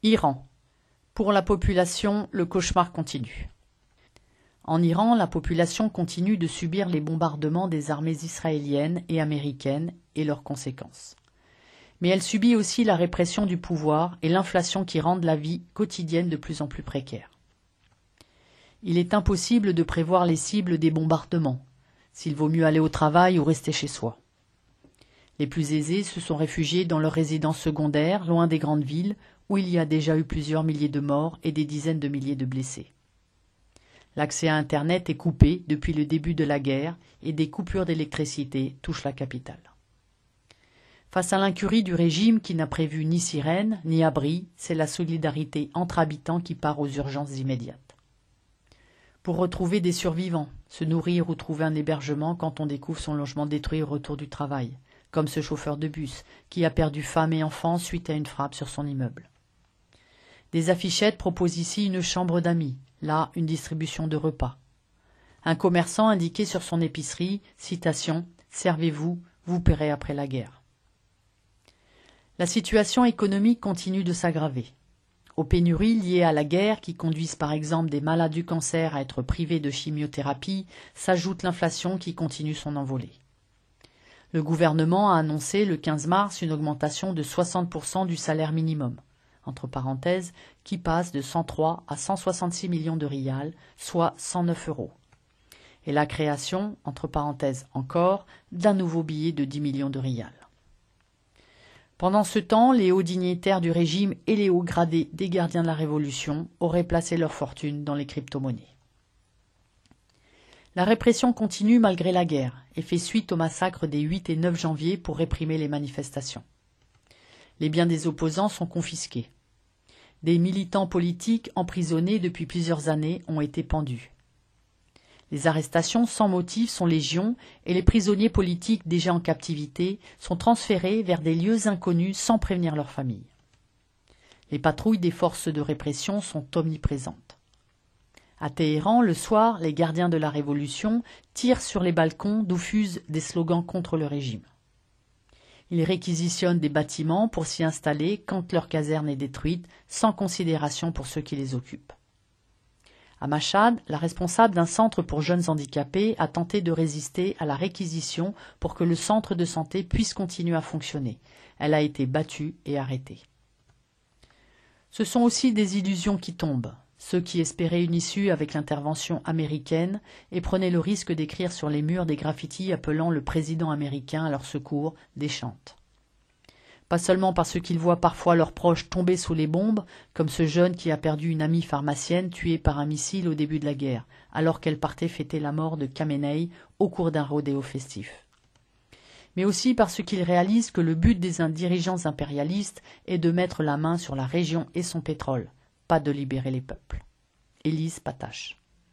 Iran. Pour la population, le cauchemar continue. En Iran, la population continue de subir les bombardements des armées israéliennes et américaines et leurs conséquences. Mais elle subit aussi la répression du pouvoir et l'inflation qui rendent la vie quotidienne de plus en plus précaire. Il est impossible de prévoir les cibles des bombardements, s'il vaut mieux aller au travail ou rester chez soi. Les plus aisés se sont réfugiés dans leurs résidences secondaires, loin des grandes villes, où il y a déjà eu plusieurs milliers de morts et des dizaines de milliers de blessés. L'accès à Internet est coupé depuis le début de la guerre et des coupures d'électricité touchent la capitale. Face à l'incurie du régime qui n'a prévu ni sirène ni abri, c'est la solidarité entre habitants qui part aux urgences immédiates. Pour retrouver des survivants, se nourrir ou trouver un hébergement quand on découvre son logement détruit au retour du travail, comme ce chauffeur de bus qui a perdu femme et enfants suite à une frappe sur son immeuble. Des affichettes proposent ici une chambre d'amis, là une distribution de repas. Un commerçant indiquait sur son épicerie, citation, « Servez-vous, vous paierez après la guerre ». La situation économique continue de s'aggraver. Aux pénuries liées à la guerre, qui conduisent par exemple des malades du cancer à être privés de chimiothérapie, s'ajoute l'inflation qui continue son envolée. Le gouvernement a annoncé le 15 mars une augmentation de 60% du salaire minimum, entre parenthèses, qui passe de 103 à 166 millions de riyals, soit 109 €. Et la création, entre parenthèses encore, d'un nouveau billet de 10 millions de riyals. Pendant ce temps, les hauts dignitaires du régime et les hauts gradés des gardiens de la Révolution auraient placé leur fortune dans les crypto-monnaies. La répression continue malgré la guerre et fait suite au massacre des 8 et 9 janvier pour réprimer les manifestations. Les biens des opposants sont confisqués. Des militants politiques emprisonnés depuis plusieurs années ont été pendus. Les arrestations sans motif sont légion et les prisonniers politiques déjà en captivité sont transférés vers des lieux inconnus sans prévenir leurs familles. Les patrouilles des forces de répression sont omniprésentes. À Téhéran, le soir, les gardiens de la Révolution tirent sur les balcons d'où fusent des slogans contre le régime. Ils réquisitionnent des bâtiments pour s'y installer quand leur caserne est détruite, sans considération pour ceux qui les occupent. À Machhad, la responsable d'un centre pour jeunes handicapés a tenté de résister à la réquisition pour que le centre de santé puisse continuer à fonctionner. Elle a été battue et arrêtée. Ce sont aussi des illusions qui tombent. Ceux qui espéraient une issue avec l'intervention américaine et prenaient le risque d'écrire sur les murs des graffitis appelant le président américain à leur secours déchantent. Pas seulement parce qu'ils voient parfois leurs proches tomber sous les bombes, comme ce jeune qui a perdu une amie pharmacienne tuée par un missile au début de la guerre, alors qu'elle partait fêter la mort de Khamenei au cours d'un rodéo festif. Mais aussi parce qu'ils réalisent que le but des dirigeants impérialistes est de mettre la main sur la région et son pétrole, pas de libérer les peuples. Élise Patache.